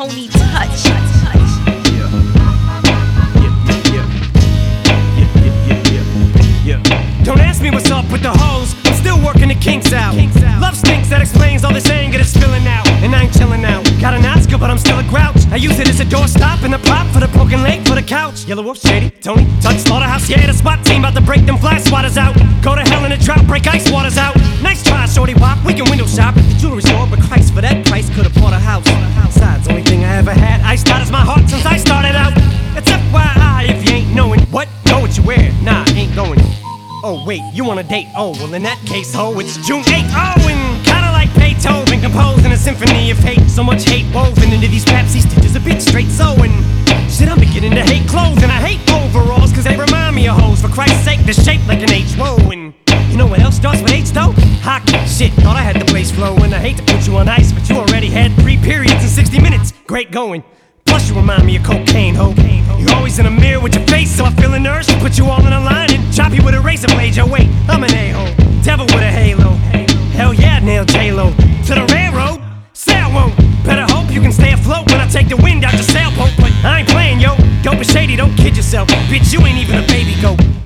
Tony Touch. Don't ask me what's up with the hoes, I'm still working the kinks out. Love stinks, that explains all this anger that's spilling out. And I ain't chilling out. Got an Oscar, but I'm still a grouch. I use it as a doorstop and a prop for the broken leg for the couch. Yellow Wolf, Shady, Tony, Touch, Slaughterhouse, yeah, the SWAT team about to break them fly swatters out. Go to hell in a drought, break ice waters out. Nice try, shorty wop, we can window shop. The jewelry store, but Christ, for that price, could've bought a house. Besides, only thing I ever had, iced out is my heart since I started out. It's FYI if you ain't knowing. What? Know what you wear? Nah, ain't going. Oh wait, you want a date? Oh, well in that case, ho, it's June 8th. Oh, and kinda like Beethoven composing a symphony of hate. So much hate woven into these Pepsi stitches, a bit straight sewing. Shit, I'm beginning to hate clothes, and I hate overalls, cause they remind me of hoes. For Christ's sake, they're shaped like an H. Whoa, and you know what else starts with H though? Hockey. Shit, thought I had the place flowing. I hate to put you on ice, but you already had 3 periods in 60 minutes. Great going. Plus you remind me of cocaine, ho. You're always in a mirror with your face, so I feel an urge to put you all in a line and chop you with a razor blade. Yo, wait, I'm an a-hole, devil with a halo. Hell yeah, nail J-Lo to the railroad. Sail won't. Better hope you can stay afloat when I take the wind out your sailboat. But I ain't playing, yo. Dope and shady, don't kid yourself. Bitch, you ain't even a baby goat.